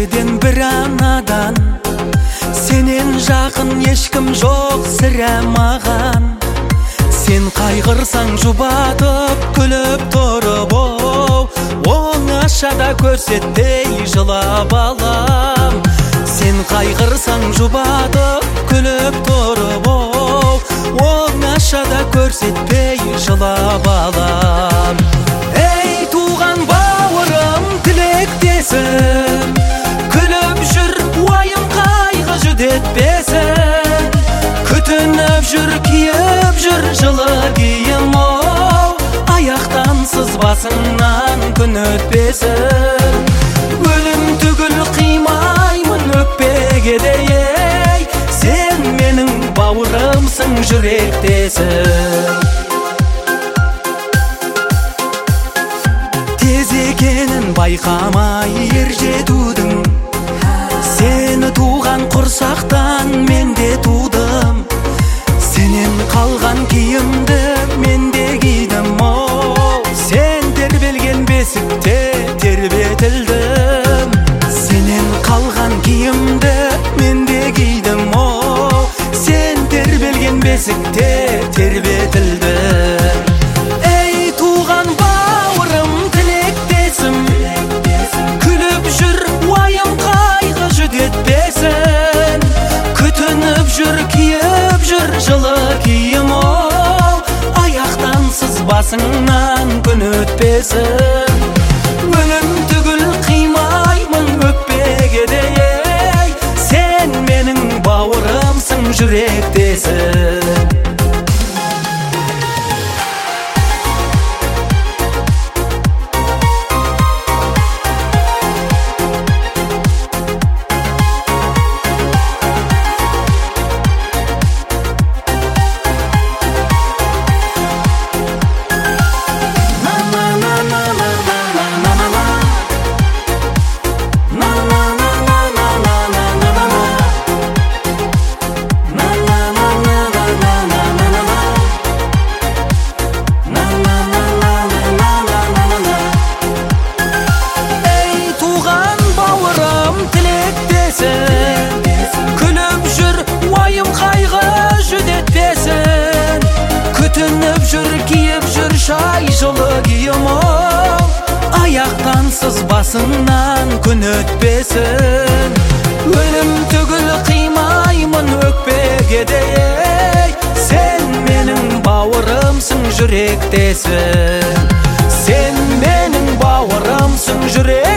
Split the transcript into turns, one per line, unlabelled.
Ертеден бір анадан сенен жақын ешкім жоқ сірә маған. Сен қайғырсаң жұбатып күліп тұрып, оңашада көрсетпей жылап алам. Сен қайғырсаң жұбатып күліп тұрып, оңашада көрсетпей жылап алам. Ей туған бауырым, тілектесім, күліп жүр, уайым қайғы жүдетпесін. Күтініп жүр, киіп жүр жылы киім, аяқтан сызбасыңнан күн өтпесін. Өлім түгіл қимаймын өкпеге де, ей, сен менің бауырымсың, жүректесің. Тез екенін байқамай ер жетудің, сені туған құрсақтан мен де тудым. Сенен қалған киімді мен де кидім, сен тербелген бесікте тербетілдім. Сенен қалған киімді мен де кидім, сен тербелген бесікте тербетілдім. Ей туған бауырым, тілектесім, күліп жүр, уайым қайғы жүдетпесін. Күтініп жүр, киіп жүр жылы киім, аяқтан сызбасыңнан күн өтпесін. Өлім түгіл қимаймын өкпеге де, ей, сен менің бауырымсың, жүректесің. Күліп жүр, уайым қайғы жүдетпесін. Күтініп жүр, киіп жүр шай жылы киім, аяқтан сызбасыңнан күн өтпесін. Өлім түгіл қимаймын өкпеге де, ей, сен менің бауырымсың, жүректесің. Сен менің бауырымсың, жүректесің.